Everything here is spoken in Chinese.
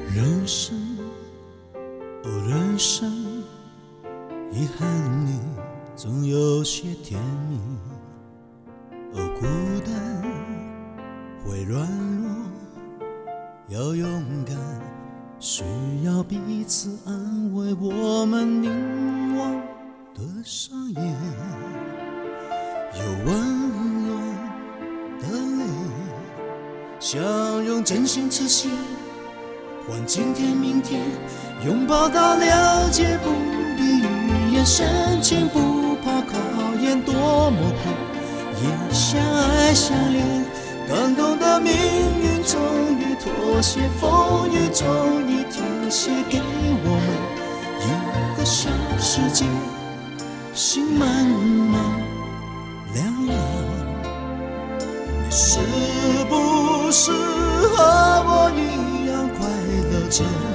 人生，哦，人生，遗憾里总有些甜蜜。哦，孤单会软弱，要勇敢，需要彼此安慰。我们凝望的双眼，有温暖的泪，想用真心痴心换今天明天，拥抱到了解，不必语言，深情不怕考验，多么苦也相爱相恋。感动的命运终于妥协，风雨终于停歇，给我们一个小世界，心慢慢亮亮。你是不是和我一样快乐着？